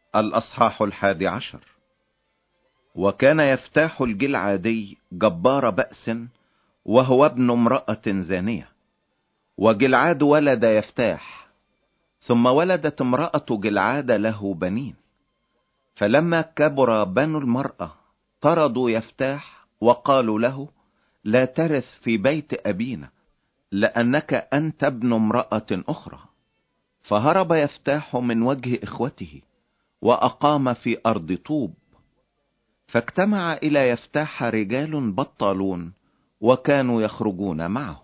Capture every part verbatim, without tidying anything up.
الأصحاح الحادي عشر. وكان يفتاح الجلعادي جبار بأس، وهو ابن امرأة زانية. وجلعاد ولد يفتاح، ثم ولدت امرأة جلعاد له بنين. فلما كبر بنو المرأة طردوا يفتاح وقالوا له: لا ترث في بيت أبينا، لأنك أنت ابن امرأة أخرى. فهرب يفتاح من وجه إخوته وأقام في أرض طوب. فاجتمع إلى يفتاح رجال بطالون وكانوا يخرجون معه.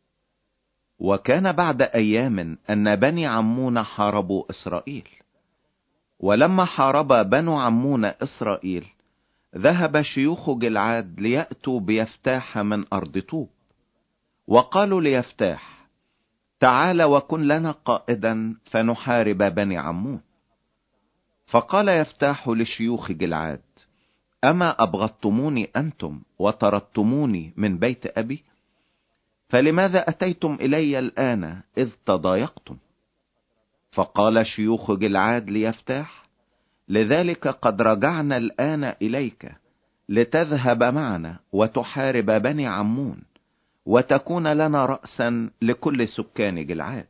وكان بعد أيام أن بني عمون حاربوا إسرائيل. ولما حارب بنو عمون إسرائيل، ذهب شيوخ جلعاد ليأتوا بيفتاح من أرض طوب، وقالوا ليفتاح: تعال وكن لنا قائدا فنحارب بني عمون. فقال يفتاح لشيوخ جلعاد: أما أبغضتموني أنتم وطردتموني من بيت أبي؟ فلماذا أتيتم إلي الآن إذ تضايقتم؟ فقال شيوخ جلعاد ليفتاح: لذلك قد رجعنا الآن إليك لتذهب معنا وتحارب بني عمون، وتكون لنا رأسا لكل سكان جلعاد.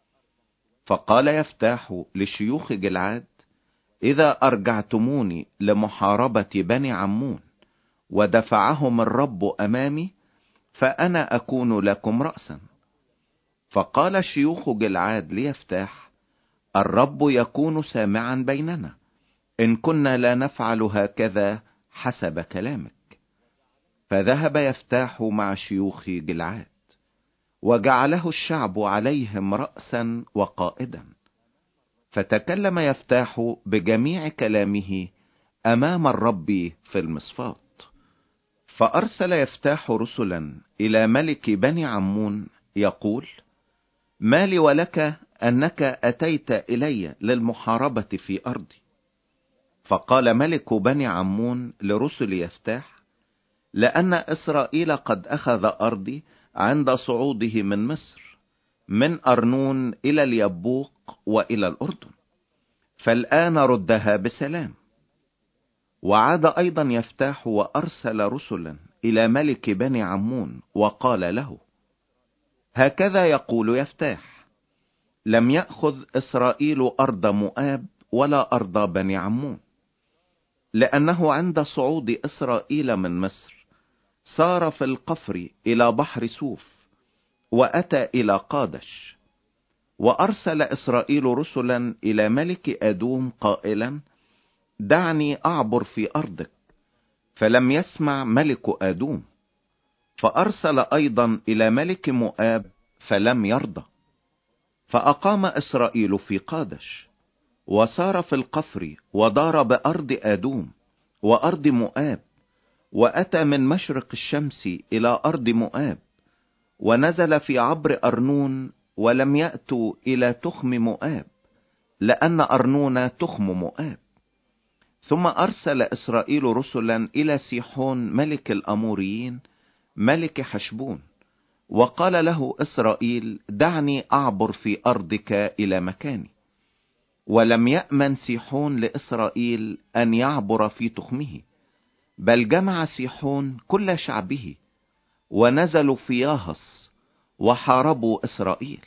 فقال يفتاح لشيوخ جلعاد: إذا أرجعتموني لمحاربة بني عمون ودفعهم الرب أمامي، فأنا أكون لكم رأسا. فقال شيوخ جلعاد ليفتاح: الرب يكون سامعا بيننا إن كنا لا نفعل هكذا حسب كلامك. فذهب يفتاح مع شيوخ جلعاد، وجعله الشعب عليهم رأسا وقائدا. فتكلم يفتاح بجميع كلامه أمام الرب في المصفات. فأرسل يفتاح رسلا إلى ملك بني عمون يقول: ما لي ولك أنك أتيت إلي للمحاربة في أرضي؟ فقال ملك بني عمون لرسل يفتاح: لأن إسرائيل قد أخذ أرضي عند صعوده من مصر، من أرنون إلى اليبوق وإلى الأردن، فالآن ردها بسلام. وعاد أيضا يفتاح وأرسل رسلا إلى ملك بني عمون وقال له: هكذا يقول يفتاح: لم يأخذ إسرائيل أرض مؤاب ولا أرض بني عمون، لأنه عند صعود إسرائيل من مصر سار في القفر إلى بحر سوف وأتى إلى قادش. وأرسل إسرائيل رسلا إلى ملك أدوم قائلا: دعني أعبر في أرضك، فلم يسمع ملك أدوم. فأرسل أيضا إلى ملك مؤاب فلم يرضى. فأقام إسرائيل في قادش، وسار في القفر ودار بأرض أدوم وأرض مؤاب، وأتى من مشرق الشمس إلى أرض مؤاب، ونزل في عبر أرنون، ولم يأتوا إلى تخم مؤاب، لأن أرنون تخم مؤاب. ثم أرسل إسرائيل رسلا إلى سيحون ملك الأموريين ملك حشبون، وقال له إسرائيل: دعني أعبر في أرضك إلى مكاني. ولم يأمن سيحون لإسرائيل أن يعبر في تخمه، بل جمع سيحون كل شعبه ونزلوا في ياهص وحاربوا إسرائيل.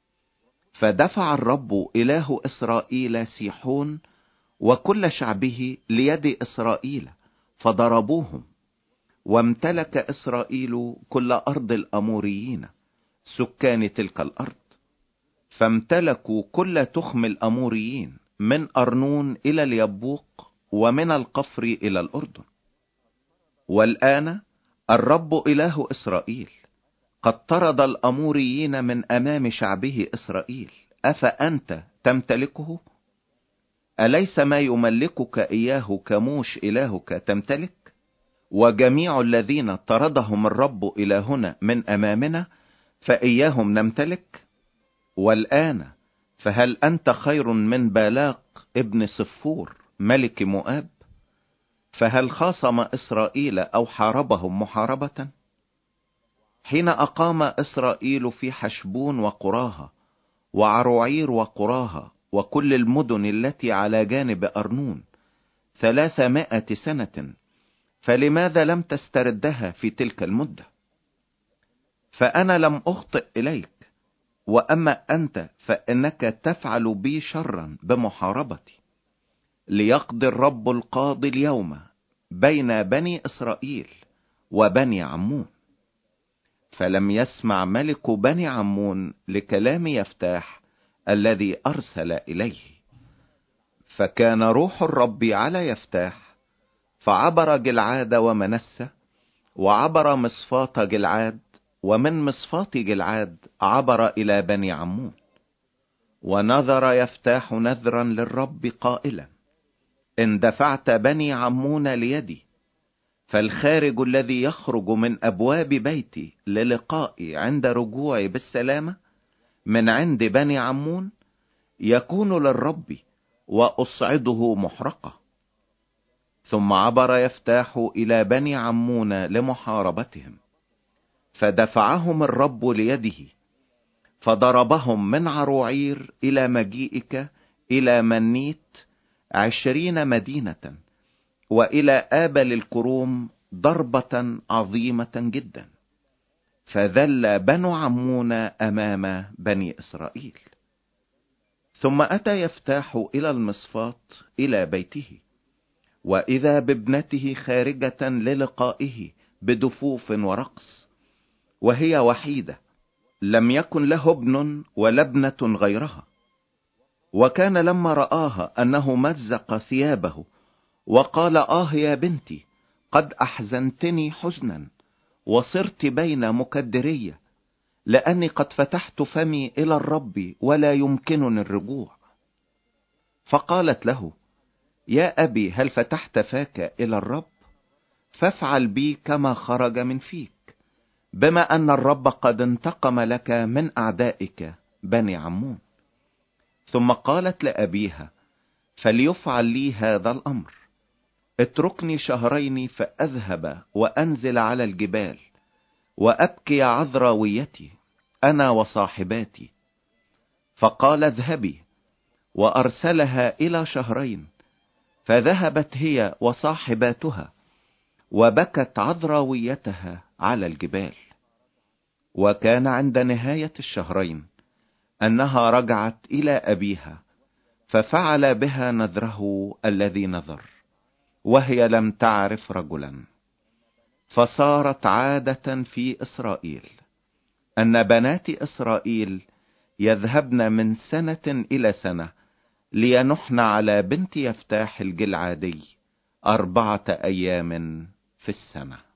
فدفع الرب إله إسرائيل سيحون وكل شعبه ليد إسرائيل فضربوهم. وامتلك إسرائيل كل أرض الأموريين سكان تلك الأرض، فامتلكوا كل تخم الأموريين من أرنون إلى اليبوق ومن القفر إلى الأردن. والآن الرب إله إسرائيل قد طرد الأموريين من أمام شعبه إسرائيل، أفأنت تمتلكه؟ أليس ما يملكك إياه كموش إلهك تمتلك؟ وجميع الذين طردهم الرب إلهنا من أمامنا فإياهم نمتلك؟ والآن فهل أنت خير من بالاق ابن صفور ملك مؤاب؟ فهل خاصم إسرائيل أو حاربهم محاربة؟ حين أقام إسرائيل في حشبون وقراها وعروعير وقراها وكل المدن التي على جانب أرنون ثلاثمائة سنة، فلماذا لم تستردها في تلك المدة؟ فأنا لم أخطئ إليك، وأما أنت فإنك تفعل بي شرا بمحاربتي. ليقضي الرب القاضي اليوم بين بني إسرائيل وبني عمون. فلم يسمع ملك بني عمون لكلام يفتاح الذي أرسل إليه. فكان روح الرب على يفتاح، فعبر جلعاد ومنسة، وعبر مصفات جلعاد، ومن مصفات جلعاد عبر إلى بني عمون. ونذر يفتاح نذرا للرب قائلا: إن دفعت بني عمون ليدي، فالخارج الذي يخرج من أبواب بيتي للقائي عند رجوعي بالسلامة من عند بني عمون يكون للرب، وأصعده محرقة. ثم عبر يفتاح إلى بني عمون لمحاربتهم، فدفعهم الرب ليده، فضربهم من عروعير إلى مجيئك إلى منيت عشرين مدينة، وإلى آبل الكروم ضربة عظيمة جدا. فذل بنو عمون أمام بني إسرائيل. ثم أتى يفتاح إلى المصفات إلى بيته، وإذا بابنته خارجة للقائه بدفوف ورقص، وهي وحيدة، لم يكن له ابن ولا ابنة غيرها. وكان لما رآها أنه مزق ثيابه وقال: آه يا بنتي، قد أحزنتني حزنا، وصرت بين مكدرية، لأني قد فتحت فمي إلى الرب ولا يمكنني الرجوع. فقالت له: يا أبي، هل فتحت فاك إلى الرب؟ فافعل بي كما خرج من فيك، بما أن الرب قد انتقم لك من أعدائك بني عمون. ثم قالت لأبيها: فليفعل لي هذا الأمر، اتركني شهرين فأذهب وأنزل على الجبال وأبكي عذراويتي أنا وصاحباتي. فقال: اذهبي. وأرسلها إلى شهرين، فذهبت هي وصاحباتها وبكت عذراويتها على الجبال. وكان عند نهاية الشهرين أنها رجعت إلى أبيها، ففعل بها نذره الذي نذر، وهي لم تعرف رجلا. فصارت عادة في إسرائيل أن بنات إسرائيل يذهبن من سنة إلى سنة لينحن على بنت يفتاح الجلعادي أربعة أيام في السنة.